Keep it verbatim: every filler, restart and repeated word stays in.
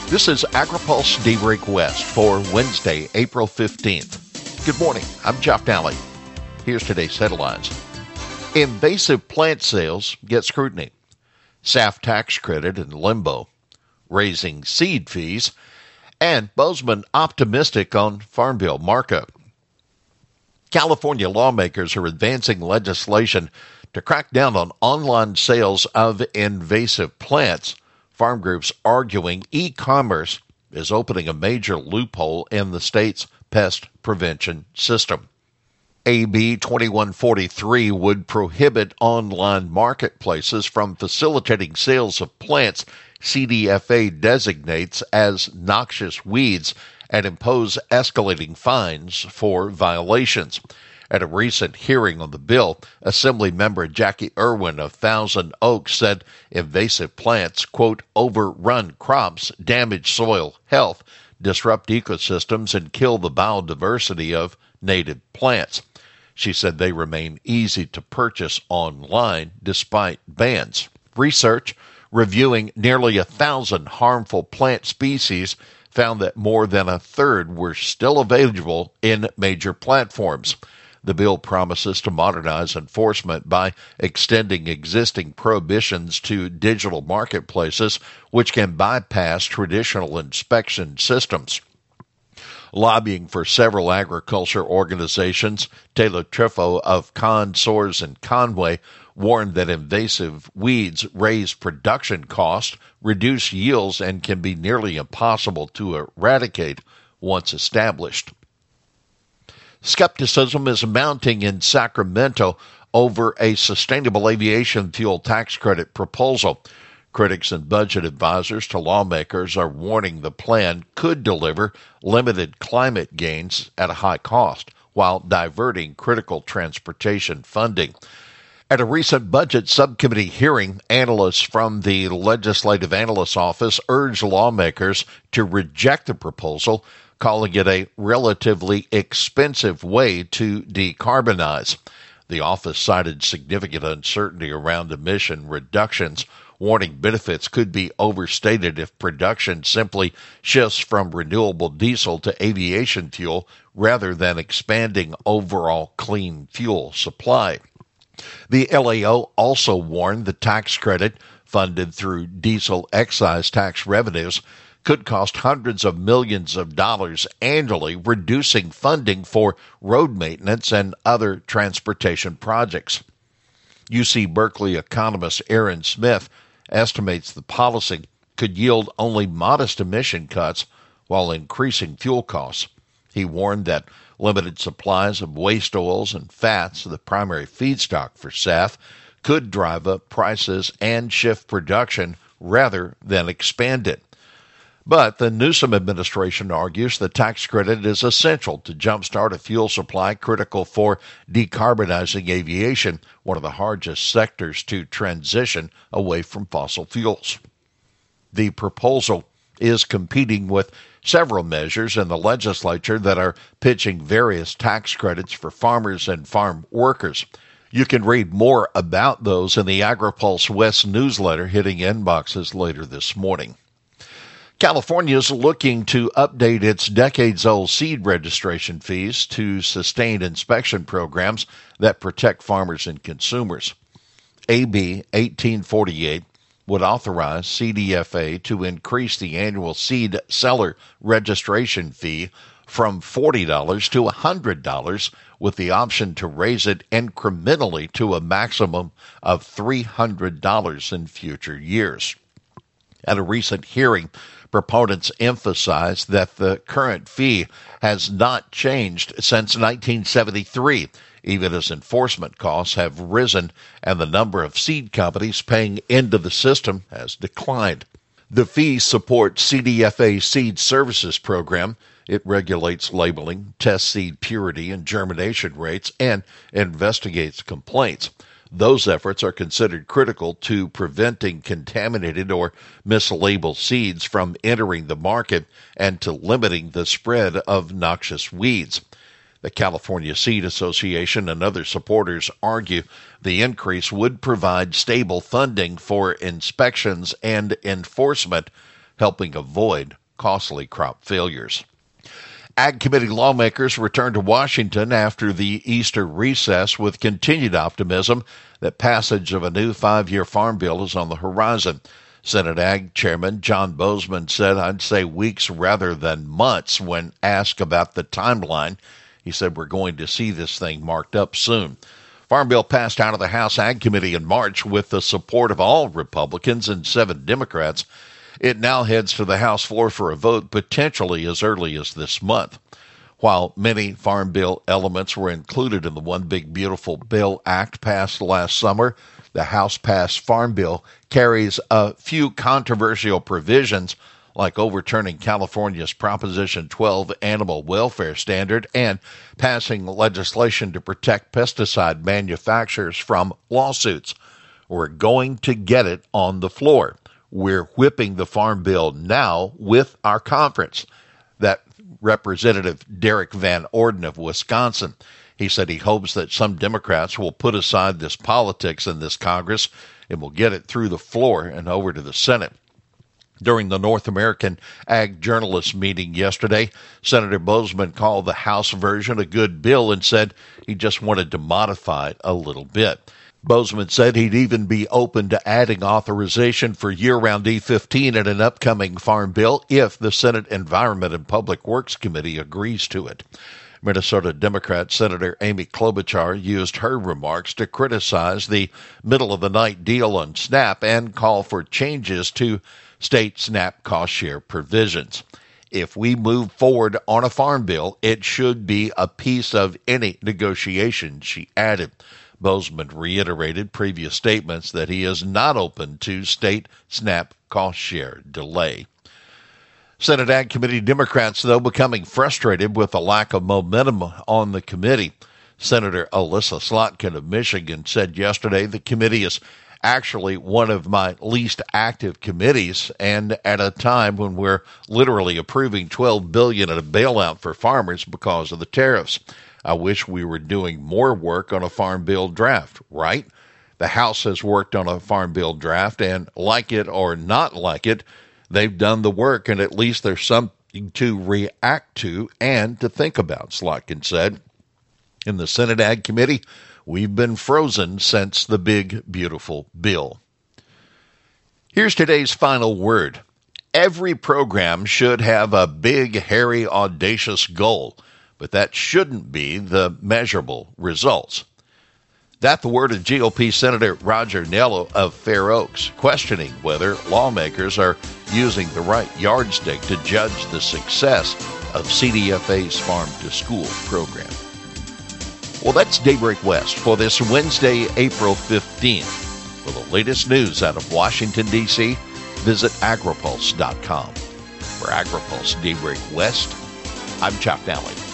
This is AgriPulse Daybreak West for Wednesday, April fifteenth. Good morning. I'm Jeff Daly. Here's today's headlines. Invasive plant sales get scrutiny. S A F tax credit in limbo. Raising seed fees. And Bozeman optimistic on Farm Bill markup. California lawmakers are advancing legislation to crack down on online sales of invasive plants. Farm groups arguing e-commerce is opening a major loophole in the state's pest prevention system. A B twenty-one forty-three would prohibit online marketplaces from facilitating sales of plants C D F A designates as noxious weeds and impose escalating fines for violations. At a recent hearing on the bill, Assembly member Jackie Irwin of Thousand Oaks said invasive plants, quote, overrun crops, damage soil health, disrupt ecosystems, and kill the biodiversity of native plants. She said they remain easy to purchase online despite bans. Research reviewing nearly a thousand harmful plant species found that more than a third were still available in major platforms. The bill promises to modernize enforcement by extending existing prohibitions to digital marketplaces, which can bypass traditional inspection systems. Lobbying for several agriculture organizations, Taylor Triffo of Conn, Soares and Conway warned that invasive weeds raise production costs, reduce yields, and can be nearly impossible to eradicate once established. Skepticism is mounting in Sacramento over a sustainable aviation fuel tax credit proposal. Critics and budget advisors to lawmakers are warning the plan could deliver limited climate gains at a high cost while diverting critical transportation funding. At a recent budget subcommittee hearing, analysts from the Legislative Analyst's Office urged lawmakers to reject the proposal, calling it a relatively expensive way to decarbonize. The office cited significant uncertainty around emission reductions, warning benefits could be overstated if production simply shifts from renewable diesel to aviation fuel rather than expanding overall clean fuel supply. The L A O also warned the tax credit, funded through diesel excise tax revenues, could cost hundreds of millions of dollars annually, reducing funding for road maintenance and other transportation projects. U C Berkeley economist Aaron Smith estimates the policy could yield only modest emission cuts while increasing fuel costs. He warned that limited supplies of waste oils and fats, the primary feedstock for S A F, could drive up prices and shift production rather than expand it. But the Newsom administration argues the tax credit is essential to jumpstart a fuel supply critical for decarbonizing aviation, one of the hardest sectors to transition away from fossil fuels. The proposal is competing with several measures in the legislature that are pitching various tax credits for farmers and farm workers. You can read more about those in the AgriPulse West newsletter hitting inboxes later this morning. California is looking to update its decades-old seed registration fees to sustain inspection programs that protect farmers and consumers. A B eighteen forty-eight would authorize C D F A to increase the annual seed seller registration fee from forty dollars to one hundred dollars, with the option to raise it incrementally to a maximum of three hundred dollars in future years. At a recent hearing, proponents emphasized that the current fee has not changed since nineteen seventy-three, even as enforcement costs have risen and the number of seed companies paying into the system has declined. The fee supports C D F A's Seed Services Program. It regulates labeling, tests seed purity and germination rates, and investigates complaints. Those efforts are considered critical to preventing contaminated or mislabeled seeds from entering the market and to limiting the spread of noxious weeds. The California Seed Association and other supporters argue the increase would provide stable funding for inspections and enforcement, helping avoid costly crop failures. Ag Committee lawmakers returned to Washington after the Easter recess with continued optimism that passage of a new five-year farm bill is on the horizon. Senate Ag Chairman John Boozman said, I'd say weeks rather than months when asked about the timeline. He said, we're going to see this thing marked up soon. Farm bill passed out of the House Ag Committee in March with the support of all Republicans and seven Democrats. It now heads to the House floor for a vote potentially as early as this month. While many Farm Bill elements were included in the One Big Beautiful Bill Act passed last summer, the House-passed Farm Bill carries a few controversial provisions like overturning California's Proposition twelve animal welfare standard and passing legislation to protect pesticide manufacturers from lawsuits. We're going to get it on the floor. We're whipping the Farm Bill now with our conference. That Representative Derek Van Orden of Wisconsin, he said he hopes that some Democrats will put aside this politics in this Congress and will get it through the floor and over to the Senate. During the North American Ag Journalists meeting yesterday, Senator Boozman called the House version a good bill and said he just wanted to modify it a little bit. Boozman said he'd even be open to adding authorization for year-round E fifteen in an upcoming farm bill if the Senate Environment and Public Works Committee agrees to it. Minnesota Democrat Senator Amy Klobuchar used her remarks to criticize the middle-of-the-night deal on SNAP and call for changes to state SNAP cost-share provisions. If we move forward on a farm bill, it should be a piece of any negotiation, she added. Boozman reiterated previous statements that he is not open to state SNAP cost-share delay. Senate Ag Committee Democrats, though, becoming frustrated with the lack of momentum on the committee. Senator Alyssa Slotkin of Michigan said yesterday the committee is actually one of my least active committees, and at a time when we're literally approving twelve billion dollars in a bailout for farmers because of the tariffs. I wish we were doing more work on a farm bill draft, right? The House has worked on a farm bill draft, and like it or not like it, they've done the work, and at least there's something to react to and to think about, Slotkin said. In the Senate Ag Committee, we've been frozen since the big, beautiful bill. Here's today's final word. Every program should have a big, hairy, audacious goal, but that shouldn't be the measurable results. That the word of G O P Senator Roger Niello of Fair Oaks, questioning whether lawmakers are using the right yardstick to judge the success of C D F A's Farm to School program. Well, that's Daybreak West for this Wednesday, April fifteenth. For the latest news out of Washington, D C, visit agripulse dot com. For AgriPulse Daybreak West, I'm Chuck Nally.